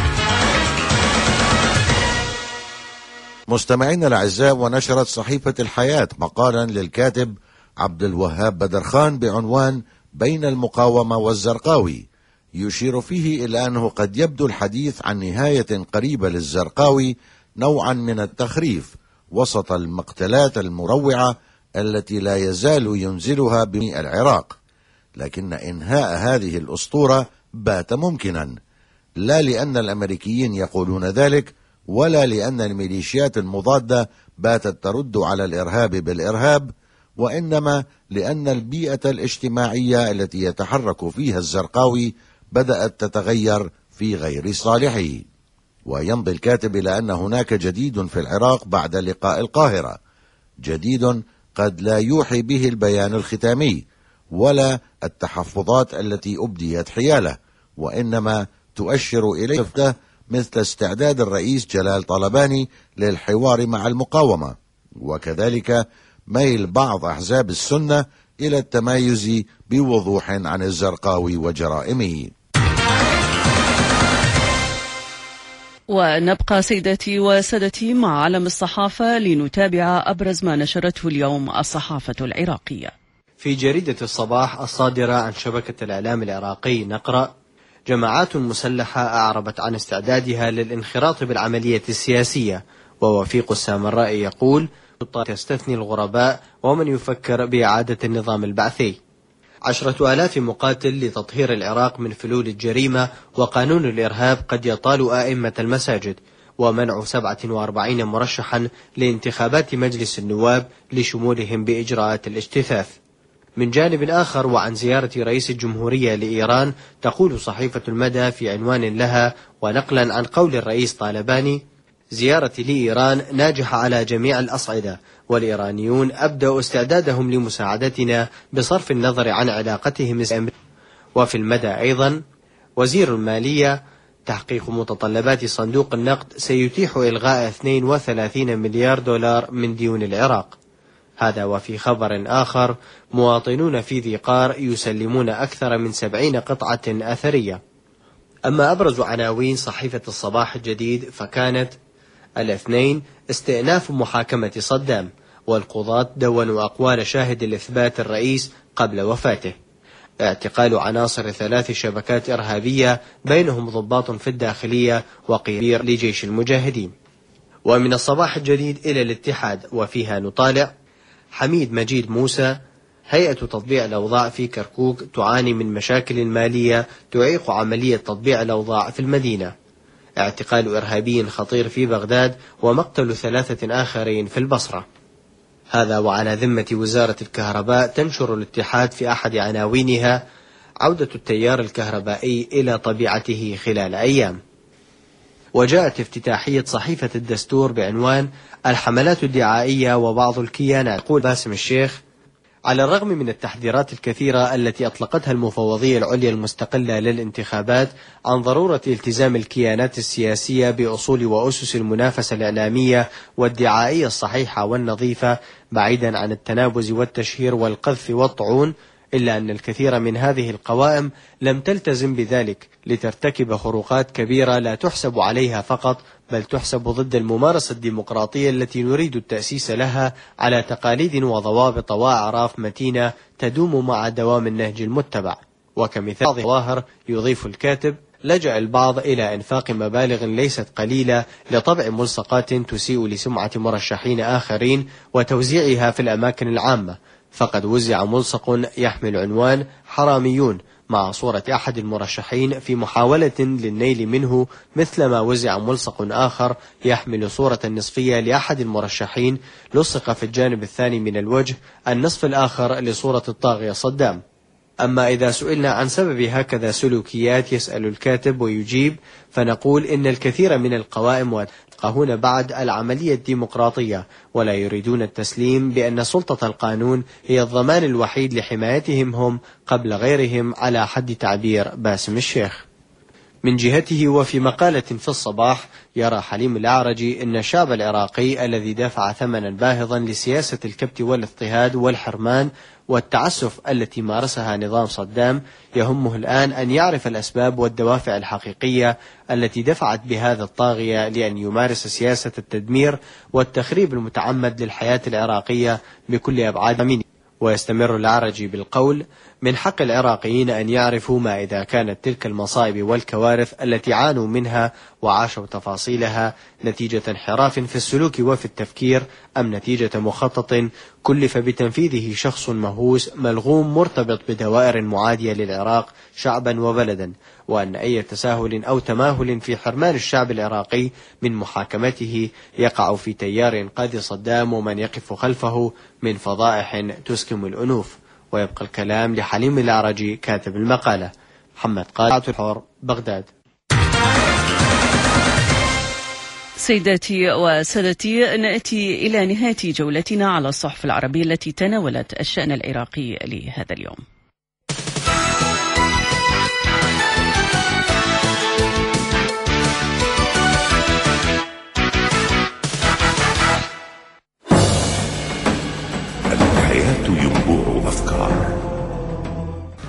مستمعينا الأعزاء، ونشرت صحيفة الحياة مقالا للكاتب عبد الوهاب بدرخان بعنوان بين المقاومة والزرقاوي، يشير فيه إلى أنه قد يبدو الحديث عن نهاية قريبة للزرقاوي نوعا من التخريف وسط المقتلات المروعة التي لا يزال ينزلها بالعراق، لكن إنهاء هذه الأسطورة بات ممكنا، لا لأن الأمريكيين يقولون ذلك، ولا لأن الميليشيات المضادة باتت ترد على الإرهاب بالإرهاب، وإنما لأن البيئة الاجتماعية التي يتحرك فيها الزرقاوي بدأت تتغير في غير صالحه. ويمضي الكاتب إلى أن هناك جديد في العراق بعد لقاء القاهرة، جديد قد لا يوحي به البيان الختامي ولا التحفظات التي أبديت حياله، وإنما تؤشر إليه مثل استعداد الرئيس جلال طلباني للحوار مع المقاومة، وكذلك ميل بعض أحزاب السنة إلى التمايز بوضوح عن الزرقاوي وجرائمه. ونبقى سيداتي وسادتي مع عالم الصحافة لنتابع أبرز ما نشرته اليوم الصحافة العراقية. في جريدة الصباح الصادرة عن شبكة الإعلام العراقي نقرأ: جماعات مسلحة أعربت عن استعدادها للانخراط بالعملية السياسية، ووفيق السامرائي يقول: تستثني الغرباء ومن يفكر بإعادة النظام البعثي. 10,000 مقاتل لتطهير العراق من فلول الجريمة، وقانون الإرهاب قد يطال أئمة المساجد، ومنع 47 مرشحا لانتخابات مجلس النواب لشمولهم بإجراءات الاجتثاث. من جانب آخر، وعن زيارة رئيس الجمهورية لإيران، تقول صحيفة المدى في عنوان لها ونقلا عن قول الرئيس طالباني: زيارتي لإيران ناجحة على جميع الأصعدة، والإيرانيون أبدأوا استعدادهم لمساعدتنا بصرف النظر عن علاقتهم الأمريكية. وفي المدى أيضا: وزير المالية: تحقيق متطلبات صندوق النقد سيتيح إلغاء 32 مليار دولار من ديون العراق. هذا وفي خبر آخر: مواطنون في ذي قار يسلمون أكثر من 70 قطعة أثرية. أما أبرز عناوين صحيفة الصباح الجديد فكانت: الاثنين استئناف محاكمة صدام، والقضاة دونوا أقوال شاهد الإثبات الرئيس قبل وفاته. اعتقال عناصر 3 شبكات إرهابية بينهم ضباط في الداخلية وقيادة لجيش المجاهدين. ومن الصباح الجديد إلى الاتحاد، وفيها نطالع: حميد مجيد موسى: هيئة تطبيع الأوضاع في كركوك تعاني من مشاكل مالية تعيق عملية تطبيع الأوضاع في المدينة. اعتقال إرهابي خطير في بغداد، ومقتل 3 آخرين في البصرة. هذا وعلى ذمة وزارة الكهرباء. تنشر الاتحاد في أحد عناوينها: عودة التيار الكهربائي إلى طبيعته خلال أيام. وجاءت افتتاحية صحيفة الدستور بعنوان: الحملات الدعائية وبعض الكيانات. يقول باسم الشيخ: على الرغم من التحذيرات الكثيرة التي أطلقتها المفوضية العليا المستقلة للانتخابات عن ضرورة التزام الكيانات السياسية بأصول وأسس المنافسة الإعلامية والدعائية الصحيحة والنظيفة بعيدا عن التنابز والتشهير والقذف والطعون، إلا أن الكثير من هذه القوائم لم تلتزم بذلك لترتكب خروقات كبيرة لا تحسب عليها فقط، بل تحسب ضد الممارسة الديمقراطية التي نريد التأسيس لها على تقاليد وضوابط وأعراف متينة تدوم مع دوام النهج المتبع. وكمثال ظاهر يضيف الكاتب: لجأ البعض إلى إنفاق مبالغ ليست قليلة لطبع ملصقات تسيء لسمعة مرشحين آخرين وتوزيعها في الأماكن العامة، فقد وزع ملصق يحمل عنوان حراميون مع صورة أحد المرشحين في محاولة للنيل منه، مثلما وزع ملصق آخر يحمل صورة نصفية لأحد المرشحين لصق في الجانب الثاني من الوجه النصف الآخر لصورة الطاغية صدام. أما إذا سئلنا عن سبب هكذا سلوكيات، يسأل الكاتب ويجيب، فنقول إن الكثير من القوائم يتفقهون بعد العملية الديمقراطية ولا يريدون التسليم بأن سلطة القانون هي الضمان الوحيد لحمايتهم هم قبل غيرهم، على حد تعبير باسم الشيخ. من جهته وفي مقالة في الصباح، يرى حليم الأعرجي أن الشعب العراقي الذي دفع ثمنا باهظا لسياسة الكبت والاضطهاد والحرمان والتعسف التي مارسها نظام صدام، يهمه الآن أن يعرف الأسباب والدوافع الحقيقية التي دفعت بهذا الطاغية لأن يمارس سياسة التدمير والتخريب المتعمد للحياة العراقية بكل أبعاد. ويستمر الأعرجي بالقول: من حق العراقيين أن يعرفوا ما إذا كانت تلك المصائب والكوارث التي عانوا منها وعاشوا تفاصيلها نتيجة انحراف في السلوك وفي التفكير، أم نتيجة مخطط كلف بتنفيذه شخص مهووس ملغوم مرتبط بدوائر معادية للعراق شعبا وبلدا، وأن أي تساهل أو تماهل في حرمان الشعب العراقي من محاكمته يقع في تيار إنقاذ صدام ومن يقف خلفه من فضائح تسكم الأنوف. ويبقى الكلام لحليم الأعرجي كاتب المقالة. محمد قائد الحر، بغداد. سيداتي وسادتي، نأتي إلى نهاية جولتنا على الصحف العربية التي تناولت الشأن العراقي لهذا اليوم.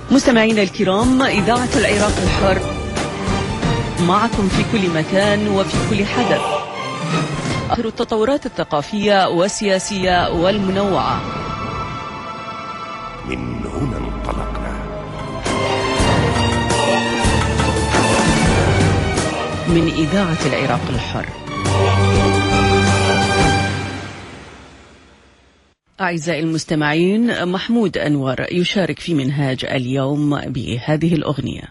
مستمعينا الكرام، إذاعة العراق الحر معكم في كل مكان وفي كل حدث. آخر التطورات الثقافية والسياسية والمنوعة. من هنا انطلقنا. من إذاعة العراق الحر. أعزائي المستمعين، محمود أنور يشارك في منهاج اليوم بهذه الأغنية.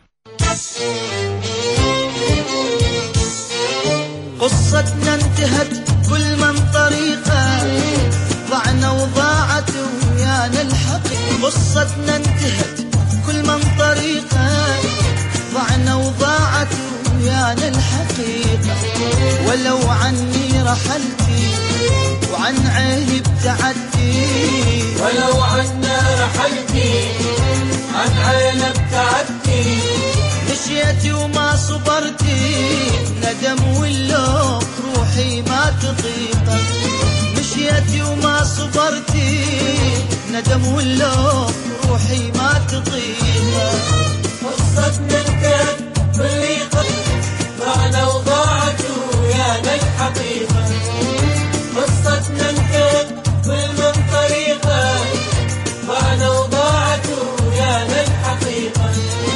قصتنا انتهت كل من طريقة، ضعنا وضاعت ويانا الحقيقة. قصتنا انتهت كل من طريقة، ضعنا وضاعت ويانا الحقيقة. ولو عني رحلتي وعن عيني ابتعدتي، ولو عنا رحلتي عن عيني ابتعدتي. مشيتي وما صبرتي، ندم واللوم روحي ما تطيقه. مشيتي وما صبرتي، ندم واللوم روحي ما تطيقه. قصتنا انتهت بالليقة، ضعنا وضاعت ويانا الحقيقة. قصتنا انتهت كل من طريقة، ضعنا وضاعت ويانا الحقيقة.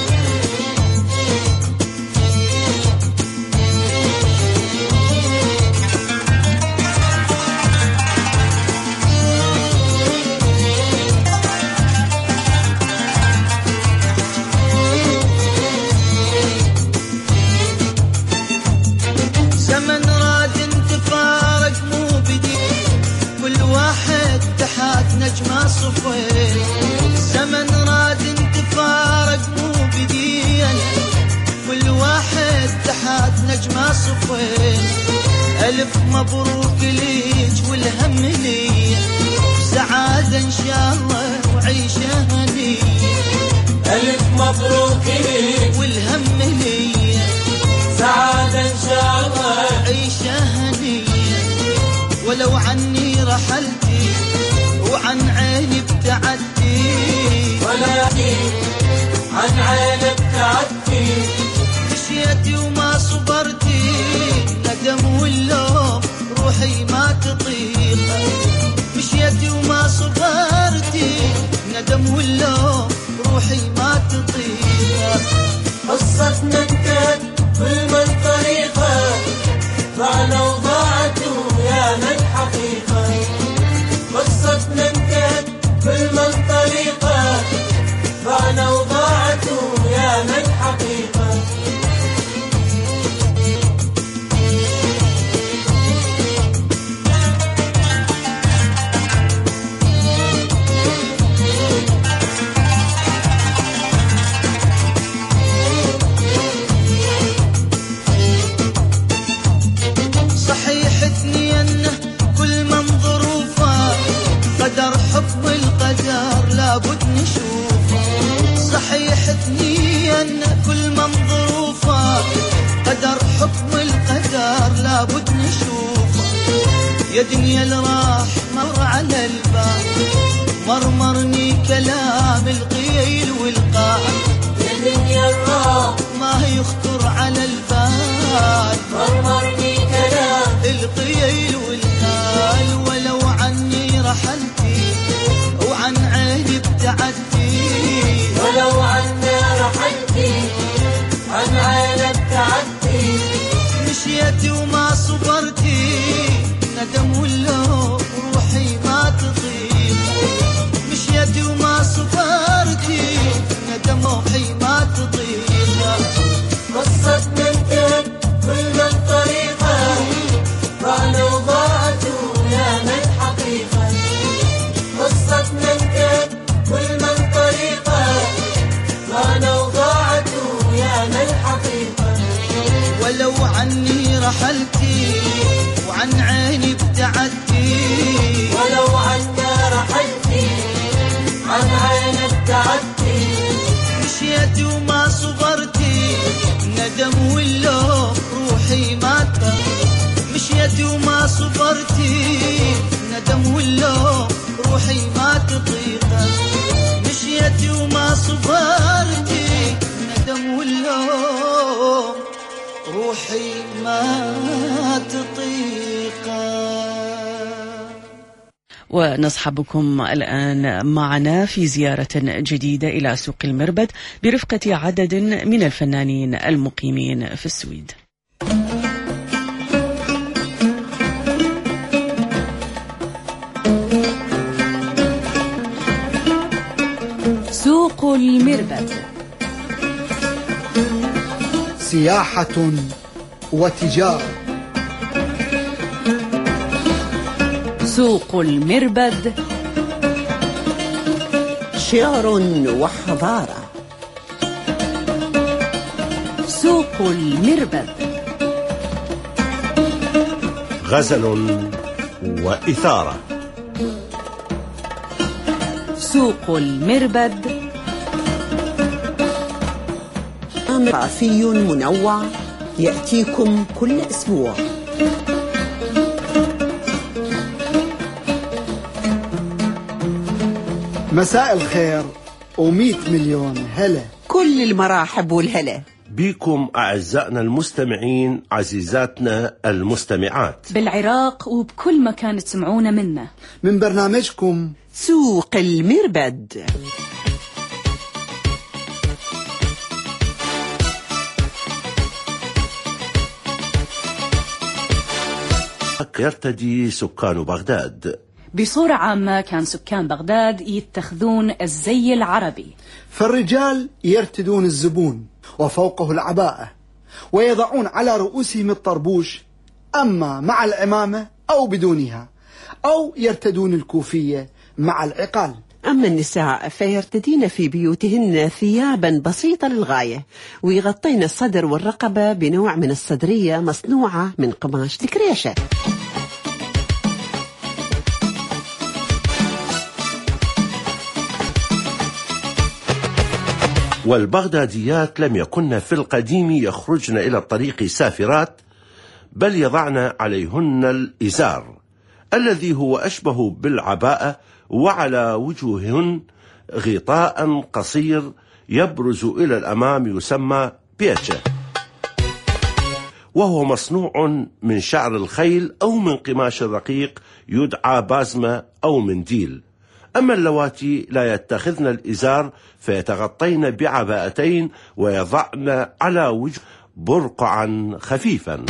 زمن راد انتفارق مو بدي، كل واحد تحت نجمة صفين. زمن راد انتفارق مو بدي، كل واحد تحت نجمة صفين. ألف مبروك ليج والهم لي، سعادة إن شاء الله وعيشة هنية. ألف مبروك ليج والهم لي، سعادة إن شاء الله عيشة هنية. ولو عني رحلتي وعن عيني ابتعدتي، ولا عن عيني ابتعدتي. مشيتي وما صبرتي، ندم واللوم روحي ما تطيقه. مشيتي وما صبرتي، ندم واللوم روحي ما تطيقه. قصتنا انتهت كل من طريقة، ضعنا وضاعت ويانا الحقيقة. قصتنا انتهت كل من طريقة، ضعنا وضاعت ويانا الحقيقة. صحيحتني انه كل من ظروفه، قدر حكم القدر لابد نشوفه. صحيحتني انه كل من ظروفه، قدر حكم القدر لابد نشوفه. يا دنيا اللي راح مر على البال، مرمرني كلام القيل والقال. يا دنيا اللي راح ما يخطر على البال، مرمرني كلام القيل والقال. ولو عني رحلتي وعن عيني ابتعدتي، ولو عنا رحلتي عن عيني ابتعدتي. مشيتي وما صبرتي، ندم واللوم روحي ما تطيقه. مشيتي وما صبرتي، ندم روحي ما تطيقه. قصتنا انتهت كل من طريقة، ضعنا وضاعت ويانا الحقيقة. قصتنا انتهت كل من طريقة، ضعنا وضاعت ويانا الحقيقة. ولو عني رحلتي وعن عيني ابتعدتي، ولو عنا رحلتي عن عيني ابتعدتي. مشيتي وما صبرتي، ندم واللوم روحي ما تطيقه. مشيتي وما صبرتي، ندم واللوم روحي ما تطيقه. مشيتي وما صبرتي، روحي ما تطيقه. ونصحبكم الآن معنا في زيارة جديدة إلى سوق المربد برفقة عدد من الفنانين المقيمين في السويد. سوق المربد، سياحة وتجارة. سوق المربد، شعر وحضارة. سوق المربد، غزل وإثارة. سوق المربد، ثقافي منوع يأتيكم كل أسبوع. مساء الخير و100 مليون هلا. كل المراحب والهلا بكم أعزائنا المستمعين، عزيزاتنا المستمعات بالعراق وبكل مكان تسمعونا منا، من برنامجكم سوق المربد. يرتدي سكان بغداد. بصورة عامة كان سكان بغداد يتخذون الزي العربي، فالرجال يرتدون الزبون وفوقه العباءة، ويضعون على رؤوسهم الطربوش، أما مع العمامة أو بدونها، أو يرتدون الكوفية مع العقال. أما النساء فيرتدين في بيوتهن ثيابا بسيطة للغاية، ويغطين الصدر والرقبة بنوع من الصدرية مصنوعة من قماش الكريشة. والبغداديات لم يكن في القديم يخرجن إلى الطريق سافرات، بل يضعن عليهن الإزار الذي هو أشبه بالعباءة، وعلى وجوههن غطاء قصير يبرز إلى الأمام يسمى بيتشة، وهو مصنوع من شعر الخيل أو من قماش رقيق يدعى بازمة أو منديل. أما اللواتي لا يتخذن الإزار فيتغطين بعباءتين ويضعن على وجه برقعا خفيفا.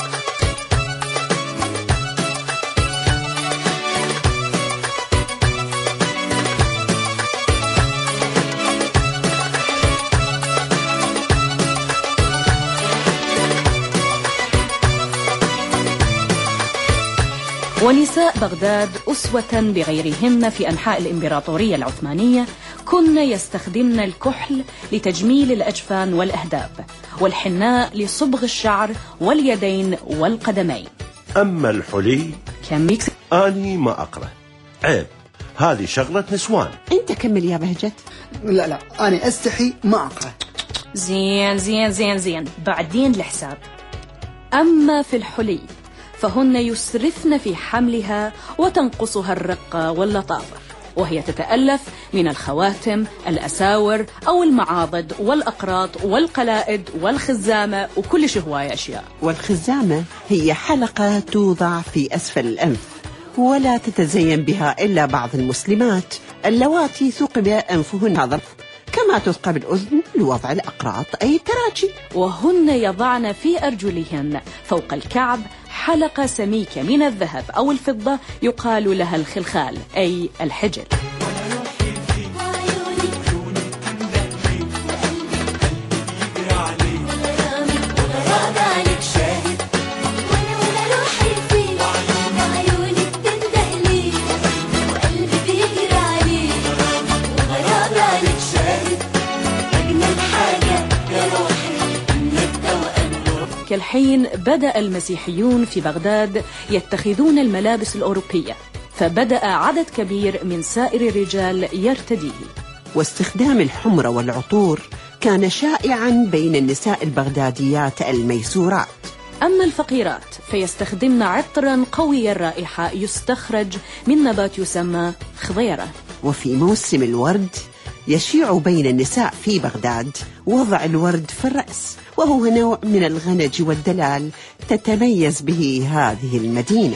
ونساء بغداد أسوة بغيرهن في أنحاء الإمبراطورية العثمانية كن يستخدمن الكحل لتجميل الأجفان والأهداب، والحناء لصبغ الشعر واليدين والقدمين. أما الحلي أني ما أقرأ، عيب، هذه شغلة نسوان. أنت كمل يا بهجت. لا أنا أستحي ما أقرأ. زين زين زين زين، بعدين الحساب. أما في الحلي فهن يسرفن في حملها وتنقصها الرقة واللطافة، وهي تتألف من الخواتم، الأساور أو المعاضد والأقراط والقلائد والخزامة وكل هواية أشياء. والخزامة هي حلقة توضع في أسفل الأنف، ولا تتزين بها إلا بعض المسلمات اللواتي ثقب أنفهن هذا، كما تثقب الأذن لوضع الأقراط أي التراجي. وهن يضعن في أرجلهن فوق الكعب حلقة سميكة من الذهب أو الفضة يقال لها الخلخال أي الحجل. كالحين بدأ المسيحيون في بغداد يتخذون الملابس الأوروبية، فبدأ عدد كبير من سائر الرجال يرتديه. واستخدام الحمرة والعطور كان شائعا بين النساء البغداديات الميسورات. أما الفقيرات فيستخدمن عطرا قوي الرائحة يستخرج من نبات يسمى خضيرة. وفي موسم الورد يشيع بين النساء في بغداد وضع الورد في الرأس، وهو نوع من الغنج والدلال تتميز به هذه المدينة.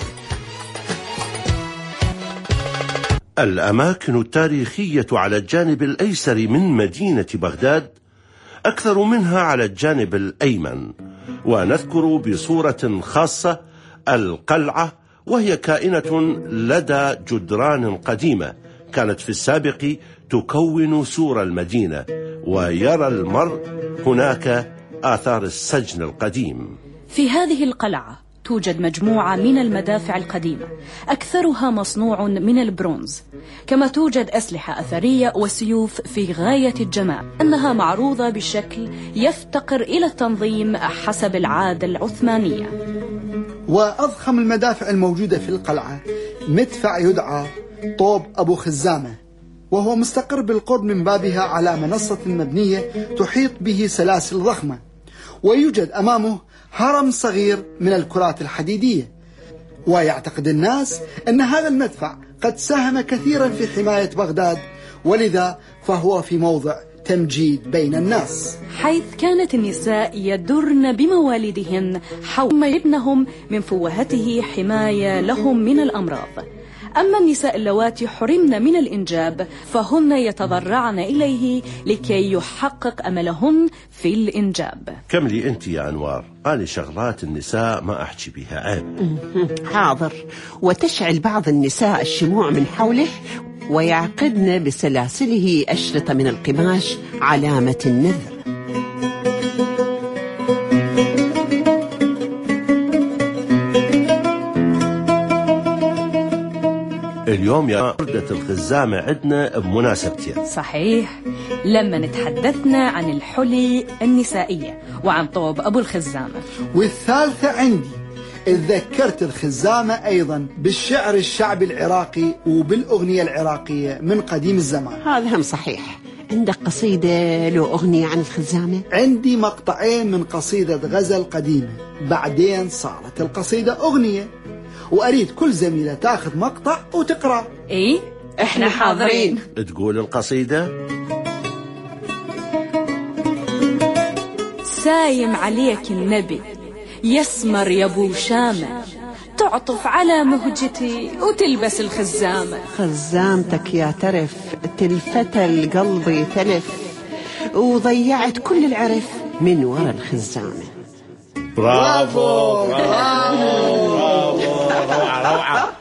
الأماكن التاريخية على الجانب الأيسر من مدينة بغداد أكثر منها على الجانب الأيمن، ونذكر بصورة خاصة القلعة، وهي كائنة لدى جدران قديمة كانت في السابق تكون سور المدينة، ويرى المرء هناك آثار السجن القديم. في هذه القلعة توجد مجموعة من المدافع القديمة أكثرها مصنوع من البرونز، كما توجد أسلحة أثرية وسيوف في غاية الجمال، أنها معروضة بشكل يفتقر إلى التنظيم حسب العادة العثمانية. وأضخم المدافع الموجودة في القلعة مدفع يدعى طوب أبو خزامة، وهو مستقر بالقرب من بابها على منصة مبنية تحيط به سلاسل ضخمة، ويوجد أمامه هرم صغير من الكرات الحديدية. ويعتقد الناس أن هذا المدفع قد ساهم كثيرا في حماية بغداد، ولذا فهو في موضع تمجيد بين الناس، حيث كانت النساء يدرن بموالدهن حول ابنهم من فوهته حماية لهم من الأمراض. أما النساء اللواتي حرمن من الإنجاب فهن يتضرعن إليه لكي يحقق أملهن في الإنجاب. كم لي أنت يا أنوار؟ أنا شغلات النساء ما أحكي بها عيب. حاضر. وتشعل بعض النساء الشموع من حوله ويعقدن بسلاسله أشرطة من القماش علامة النذر. اليوم يا وردة الخزامة عندنا بمناسبتين. صحيح، لما نتحدثنا عن الحلي النسائية وعن طوب أبو الخزامة. والثالثة عندي اتذكرت الخزامة أيضا بالشعر الشعبي العراقي وبالأغنية العراقية من قديم الزمان. هذا هم صحيح. عندك قصيدة له أغنية عن الخزامة؟ عندي مقطعين من قصيدة غزل قديمة، بعدين صارت القصيدة أغنية، وأريد كل زميلة تاخذ مقطع وتقرأ. إيه؟ إحنا حاضرين. تقول القصيدة: سايم عليك النبي يسمر يا ابو شامة، تعطف على مهجتي وتلبس الخزامة. خزامتك يا ترف تلفت القلب تلف، وضيعت كل العرف من وراء الخزامة. برافو برافو برافو، روعة روعة.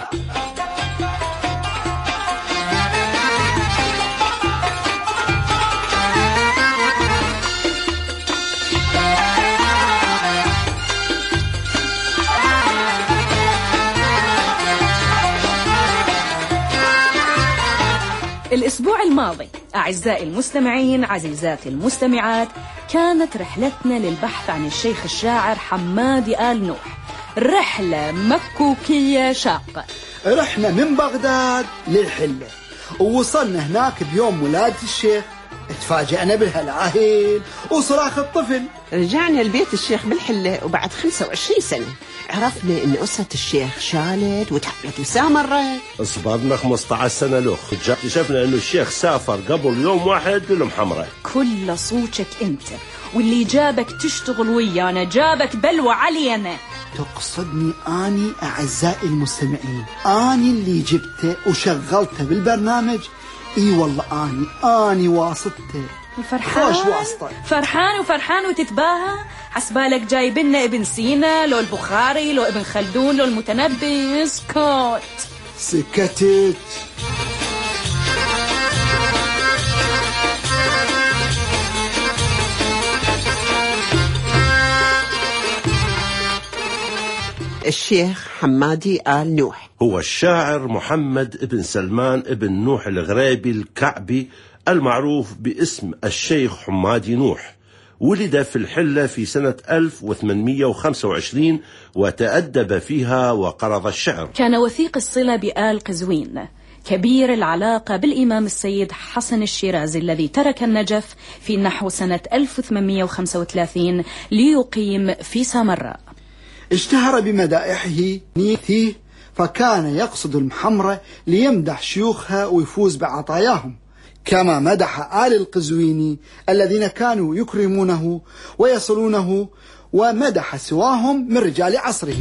الأسبوع الماضي أعزائي المستمعين عزيزاتي المستمعات كانت رحلتنا للبحث عن الشيخ الشاعر حمادي آل نوح، رحلة مكوكية شاقة. رحنا من بغداد للحلة ووصلنا هناك بيوم ولادة الشيخ، تفاجأنا بالهلاهل وصراخ الطفل. رجعنا لبيت الشيخ بالحلة وبعد 25 سنة عرفنا ان أسرة الشيخ شالت وتحولت وسامرت. صبرنا 15 سنة له، اكتشفنا انه الشيخ سافر قبل يوم واحد للمحمرة. كل صوتك انت، واللي جابك تشتغل ويانا جابك بلوى علينا. تقصدني اني اعزائي المستمعين، اني اللي جبته وشغلته بالبرنامج؟ اي والله اني واسطته. فرحان فرحان وفرحان وتتباهى، حسبالك جايب لنا ابن سينا لو البخاري لو ابن خلدون لو المتنبي. اسكت. سكتت. الشيخ حمادي آل نوح هو الشاعر محمد بن سلمان بن نوح الغريبي الكعبي المعروف باسم الشيخ حمادي نوح. ولد في الحلة في سنة 1825 وتأدب فيها وقرض الشعر. كان وثيق الصلة بآل قزوين، كبير العلاقة بالإمام السيد حسن الشيرازي الذي ترك النجف في نحو سنة 1835 ليقيم في سامراء. اشتهر بمدائحه نيته، فكان يقصد المحمرة ليمدح شيوخها ويفوز بعطاياهم، كما مدح آل القزويني الذين كانوا يكرمونه ويصلونه، ومدح سواهم من رجال عصره.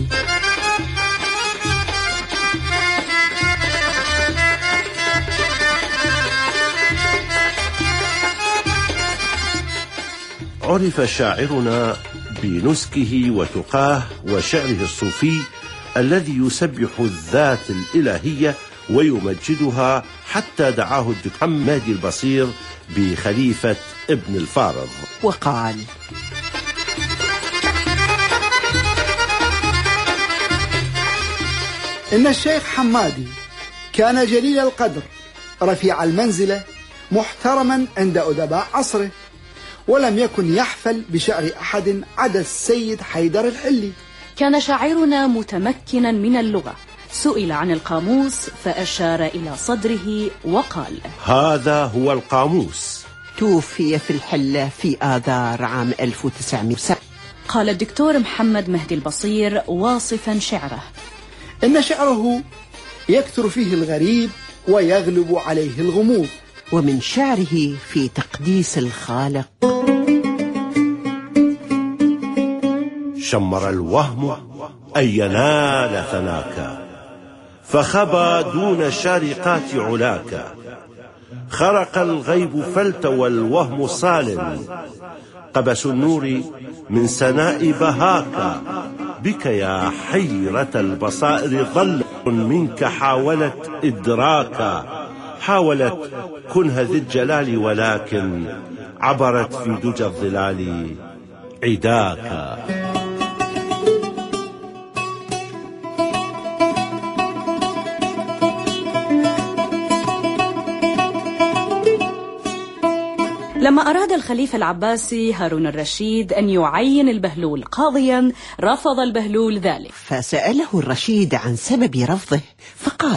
عرف شاعرنا بنسكه وتقاه وشعره الصوفي الذي يسبح الذات الإلهية ويمجدها، حتى دعاه الدكتور محمد البصير بخليفة ابن الفارض وقال: إن الشيخ حمادي كان جليل القدر رفيع المنزلة محترما عند أدباء عصره، ولم يكن يحفل بشعر أحد عدا السيد حيدر الحلي. كان شاعرنا متمكنا من اللغة، سئل عن القاموس فأشار إلى صدره وقال: هذا هو القاموس. توفي في الحلة في آذار عام 1907. قال الدكتور محمد مهدي البصير واصفا شعره: إن شعره يكثر فيه الغريب ويغلب عليه الغموض. ومن شعره في تقديس الخالق: شمر الوهم أن ينال ثناك، فخبى دون شارقات علاك. خرق الغيب فالتوى الوهم صال، قبس النور من سناء بهاك. بك يا حيرة البصائر ظل منك حاولت إدراكا. حاولت كنه ذي الجلال ولكن عبرت في دجى الظلال عداكا. لما أراد الخليفة العباسي هارون الرشيد أن يعين البهلول قاضيا، رفض البهلول ذلك، فسأله الرشيد عن سبب رفضه فقال: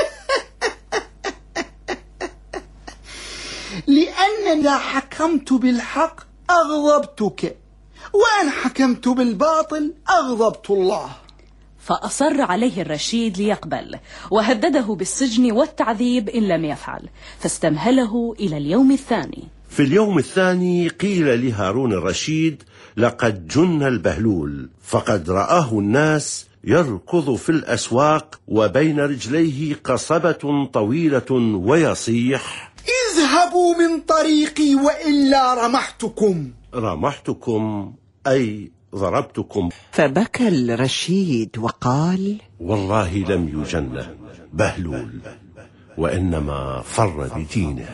لأن إذا حكمت بالحق أغضبتك، وإن حكمت بالباطل أغضبت الله. فأصر عليه الرشيد ليقبل، وهدده بالسجن والتعذيب إن لم يفعل، فاستمهله إلى اليوم الثاني. في اليوم الثاني قيل لهارون الرشيد: لقد جن البهلول، فقد رآه الناس يركض في الأسواق وبين رجليه قصبة طويلة ويصيح: اذهبوا من طريقي وإلا رمحتكم. رمحتكم أي ضربتكم. فبكى الرشيد وقال: والله لم يجن بهلول، وإنما فر بدينه.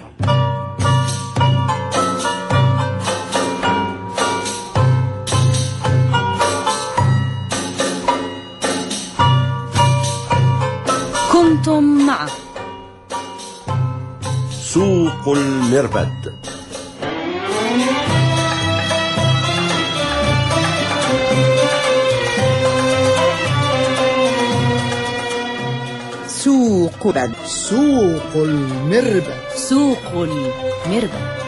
كنتم مع سوق المربد. سوق المربد. سوق المربد.